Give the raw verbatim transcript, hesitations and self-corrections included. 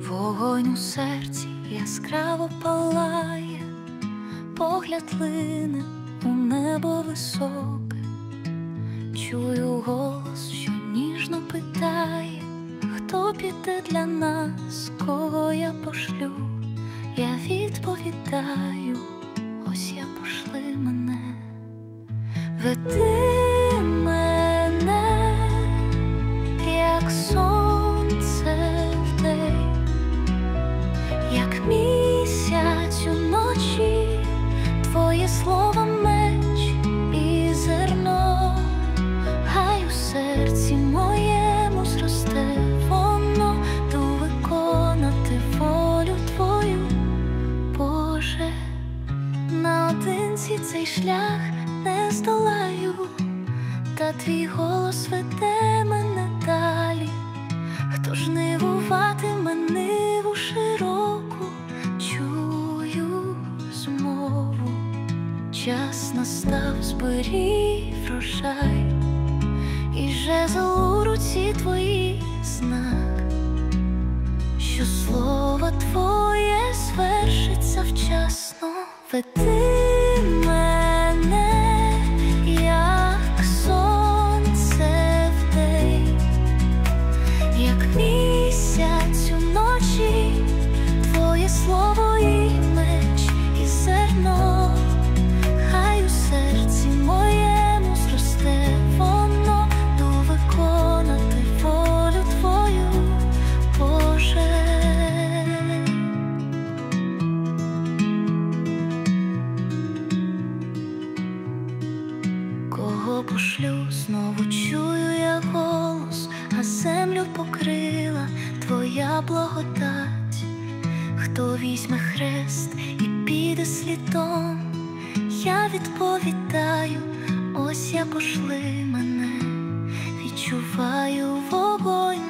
Вогонь у серці яскраво палає, погляд лине у небо високе. Чую голос, що ніжно питає, хто піде для нас, кого я пошлю. Я відповідаю: ось я, пошли мене. Веди мене, як сонце вдень, як місяць уночі, твоє слово меч і зерно. Хай у серці моєму зросте воно, ту виконати волю твою, Боже. Наодинці цей шлях не здолаю, та твій голос веде мене далі. Хто жнивуватиме ниву широку, чую змову. Час настав, зберіг врожай, і жезл у руці твої знак, що слово твоє звершиться вчасно. Веди мене, як сонце вдень, як місяць уночі, твоє слово і меч і зерно. Хай у серці моєму зросте воно, ту виконати волю твою, Боже. Кого пошлю, знову чую я голос, а землю покрила твоя благодать. Хто візьме хрест і піде слідом, я відповідаю: ось я, пошли мене. Відчуваю вогонь